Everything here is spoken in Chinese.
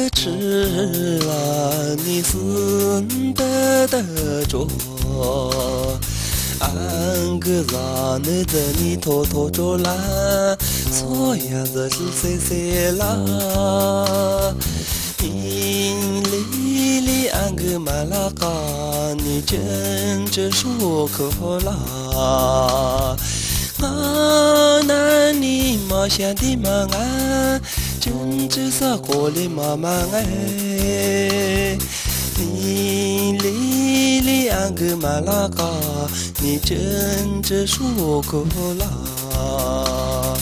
吃了你是得着，俺个让你的你偷偷着了，所呀子是谁谁啦？你里里俺个马拉嘎，你真这说可啦？啊，那你妈想的嘛啊，真只是过里妈妈哎，你里里安个马拉嘎，你真只说可啦？